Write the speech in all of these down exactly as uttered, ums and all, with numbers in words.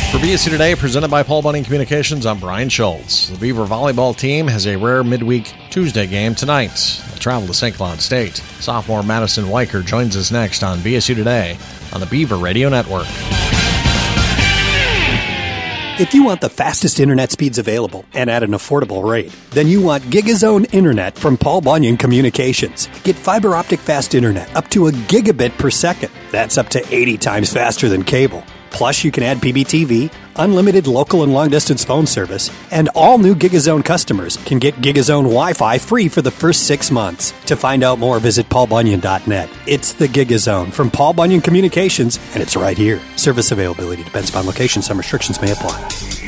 For B S C Today, presented by Paul Bunyan Communications, I'm Brian Schultz. The Beaver volleyball team has a rare midweek Tuesday game tonight. They'll travel to Saint Cloud State. Sophomore Madison Weicker joins us next on B S C Today on the Beaver Radio Network. If you want the fastest internet speeds available and at an affordable rate, then you want GigaZone Internet from Paul Bunyan Communications. Get fiber optic fast internet up to a gigabit per second. That's up to eighty times faster than cable. Plus, you can add P B T V, unlimited local and long-distance phone service, and all new GigaZone customers can get GigaZone Wi-Fi free for the first six months. To find out more, visit paul bunyan dot net. It's the GigaZone from Paul Bunyan Communications, and it's right here. Service availability depends upon location. Some restrictions may apply.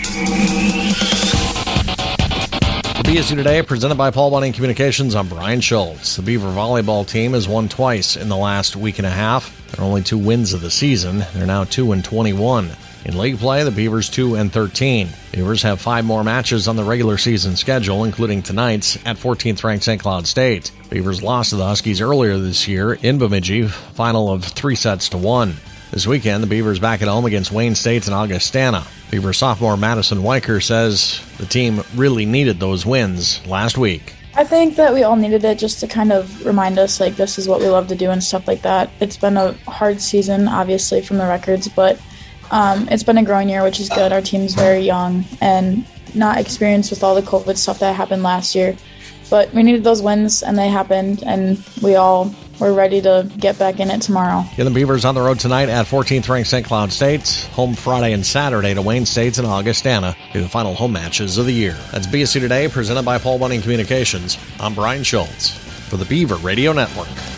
For B S C Today, presented by Paul Bunyan Communications, I'm Brian Schultz. The Beaver volleyball team has won twice in the last week and a half. There are only two wins of the season. They're now two and twenty-one. In league play, the Beavers two and thirteen. Beavers have five more matches on the regular season schedule, including tonight's at fourteenth ranked Saint Cloud State. Beavers lost to the Huskies earlier this year in Bemidji, final of three sets to one. This weekend, the Beavers back at home against Wayne State and Augustana. Beaver sophomore Madison Weicker says the team really needed those wins last week. I think that we all needed it just to kind of remind us, like, this is what we love to do and stuff like that. It's been a hard season, obviously, from the records, but um, it's been a growing year, which is good. Our team's very young and not experienced with all the COVID stuff that happened last year. But we needed those wins, and they happened, and we all were ready to get back in it tomorrow. Yeah, the Beavers on the road tonight at fourteenth ranked Saint Cloud State. Home Friday and Saturday to Wayne State and Augustana. Be the final home matches of the year. That's B S C Today, presented by Paul Bunyan Communications. I'm Brian Schultz for the Beaver Radio Network.